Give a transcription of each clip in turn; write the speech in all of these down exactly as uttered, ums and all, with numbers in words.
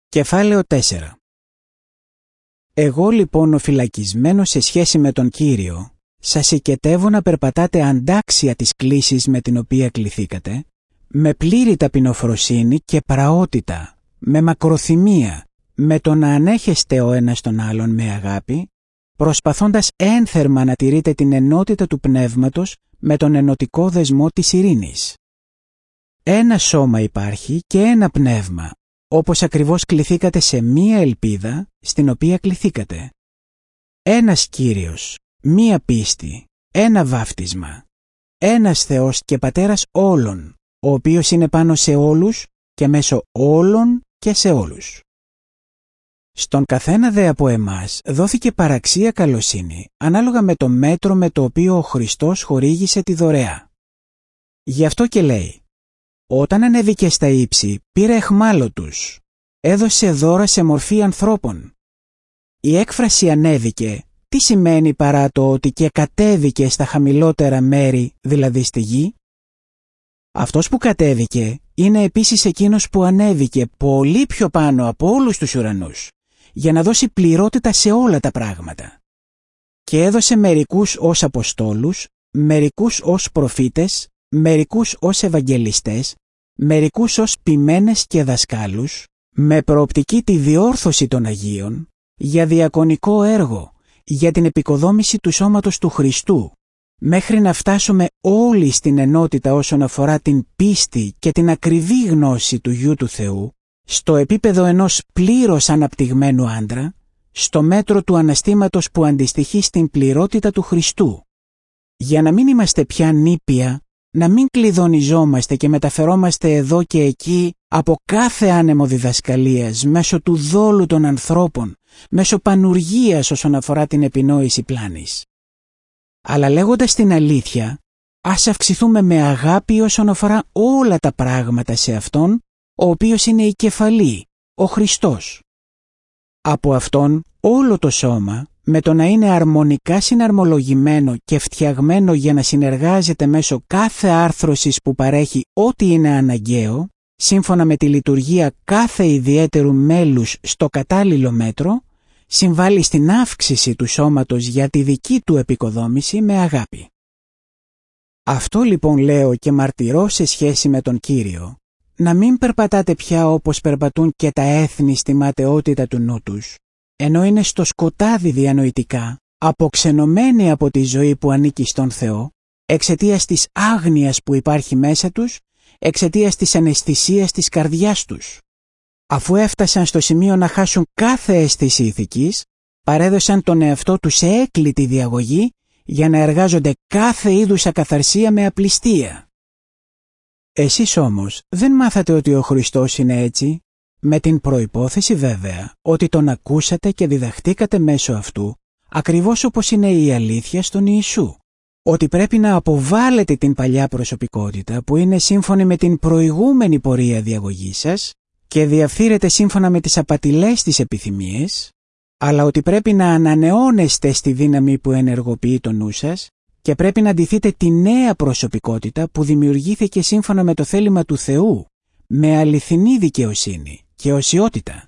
Κεφάλαιο τέσσερα. Εγώ λοιπόν ο φυλακισμένος σε σχέση με τον Κύριο, σας οικετεύω να περπατάτε αντάξια της κλήσης με την οποία κληθήκατε, με πλήρη ταπεινοφροσύνη και πραότητα, με μακροθυμία, με το να ανέχεστε ο ένας τον άλλον με αγάπη, προσπαθώντας ένθερμα να τηρείτε την ενότητα του πνεύματος με τον ενωτικό δεσμό της ειρήνης. Ένα σώμα υπάρχει και ένα πνεύμα, όπως ακριβώς κληθήκατε σε μία ελπίδα στην οποία κληθήκατε. Ένας Κύριος, μία πίστη, ένα βάφτισμα, ένας Θεός και Πατέρας όλων, ο οποίος είναι πάνω σε όλους και μέσω όλων και σε όλους. Στον καθένα δε από εμάς δόθηκε παραξία καλοσύνη, ανάλογα με το μέτρο με το οποίο ο Χριστός χορήγησε τη δωρεά. Γι' αυτό και λέει, όταν ανέβηκε στα ύψη, πήρε αιχμάλωτους, έδωσε δώρα σε μορφή ανθρώπων. Η έκφραση ανέβηκε, τι σημαίνει παρά το ότι και κατέβηκε στα χαμηλότερα μέρη, δηλαδή στη γη? Αυτός που κατέβηκε είναι επίσης εκείνος που ανέβηκε πολύ πιο πάνω από όλους τους ουρανούς, για να δώσει πληρότητα σε όλα τα πράγματα. Και έδωσε μερικούς ως αποστόλους, μερικούς ως προφήτες, μερικούς ως ευαγγελιστές, μερικούς ως ποιμένες και δασκάλους, με προοπτική τη διόρθωση των Αγίων, για διακονικό έργο, για την επικοδόμηση του σώματος του Χριστού, μέχρι να φτάσουμε όλοι στην ενότητα όσον αφορά την πίστη και την ακριβή γνώση του Υιού του Θεού, στο επίπεδο ενός πλήρως αναπτυγμένου άντρα, στο μέτρο του αναστήματος που αντιστοιχεί στην πληρότητα του Χριστού. Για να μην είμαστε πια νήπια, να μην κλειδονιζόμαστε και μεταφερόμαστε εδώ και εκεί από κάθε άνεμο διδασκαλίας, μέσω του δόλου των ανθρώπων, μέσω πανουργίας όσον αφορά την επινόηση πλάνης. Αλλά λέγοντας την αλήθεια, ας αυξηθούμε με αγάπη όσον αφορά όλα τα πράγματα σε Αυτόν, ο οποίος είναι η κεφαλή, ο Χριστός. Από Αυτόν όλο το σώμα, με το να είναι αρμονικά συναρμολογημένο και φτιαγμένο για να συνεργάζεται μέσω κάθε άρθρωσης που παρέχει ό,τι είναι αναγκαίο, σύμφωνα με τη λειτουργία κάθε ιδιαίτερου μέλους στο κατάλληλο μέτρο, συμβάλλει στην αύξηση του σώματος για τη δική του επικοδόμηση με αγάπη. Αυτό λοιπόν λέω και μαρτυρώ σε σχέση με τον Κύριο, να μην περπατάτε πια όπως περπατούν και τα έθνη στη ματαιότητα του νου τους, ενώ είναι στο σκοτάδι διανοητικά, αποξενωμένοι από τη ζωή που ανήκει στον Θεό, εξαιτίας της άγνοιας που υπάρχει μέσα τους, εξαιτίας της αναισθησίας της καρδιάς τους. Αφού έφτασαν στο σημείο να χάσουν κάθε αίσθηση ηθικής, παρέδωσαν τον εαυτό τους σε έκλητη διαγωγή για να εργάζονται κάθε είδους ακαθαρσία με απληστία. Εσείς όμως δεν μάθατε ότι ο Χριστός είναι έτσι, με την προϋπόθεση βέβαια ότι τον ακούσατε και διδαχτήκατε μέσω αυτού, ακριβώς όπως είναι η αλήθεια στον Ιησού. Ότι πρέπει να αποβάλλετε την παλιά προσωπικότητα που είναι σύμφωνη με την προηγούμενη πορεία διαγωγής σας και διαφθείρετε σύμφωνα με τις απατηλές της επιθυμίες, αλλά ότι πρέπει να ανανεώνεστε στη δύναμη που ενεργοποιεί το νου σας και πρέπει να ντυθείτε τη νέα προσωπικότητα που δημιουργήθηκε σύμφωνα με το θέλημα του Θεού, με αληθινή δικαιοσύνη και οσιότητα.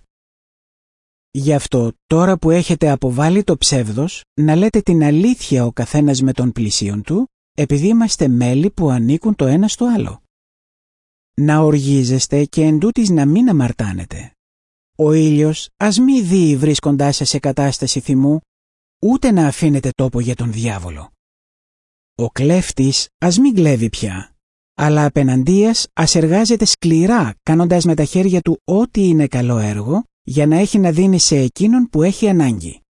Γι' αυτό τώρα που έχετε αποβάλει το ψεύδος, να λέτε την αλήθεια ο καθένας με τον πλησίον του, επειδή είμαστε μέλη που ανήκουν το ένα στο άλλο. Να οργίζεστε και εντούτοις να μην αμαρτάνετε. Ο ήλιος ας μη δει βρίσκοντάς σας σε κατάσταση θυμού, ούτε να αφήνετε τόπο για τον διάβολο. Ο κλέφτης ας μην κλέβει πια, αλλά απέναντίας ας εργάζεται σκληρά, κάνοντας με τα χέρια του ό,τι είναι καλό έργο, για να έχει να δίνει σε εκείνον που έχει ανάγκη.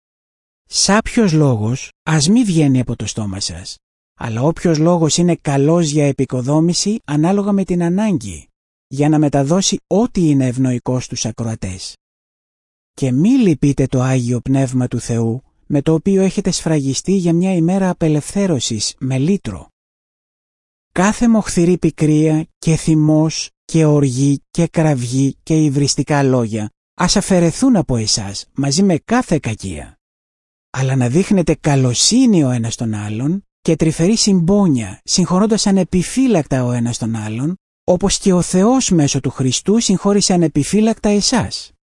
Σάπιος λόγος ας μη βγαίνει από το στόμα σας, αλλά όποιος λόγος είναι καλός για επικοδόμηση ανάλογα με την ανάγκη, για να μεταδώσει ό,τι είναι ευνοϊκό στους ακροατές. Και μη λυπείτε το Άγιο Πνεύμα του Θεού, με το οποίο έχετε σφραγιστεί για μια ημέρα απελευθέρωσης με λύτρο. Κάθε μοχθηρή πικρία και θυμός και οργή και κραυγή και υβριστικά λόγια ας αφαιρεθούν από εσάς μαζί με κάθε κακία. Αλλά να δείχνετε καλοσύνη ο ένας τον άλλον και τρυφερή συμπόνια, συγχωρώντας ανεπιφύλακτα ο ένας τον άλλον, όπως και ο Θεός μέσω του Χριστού συγχώρησε ανεπιφύλακτα εσάς.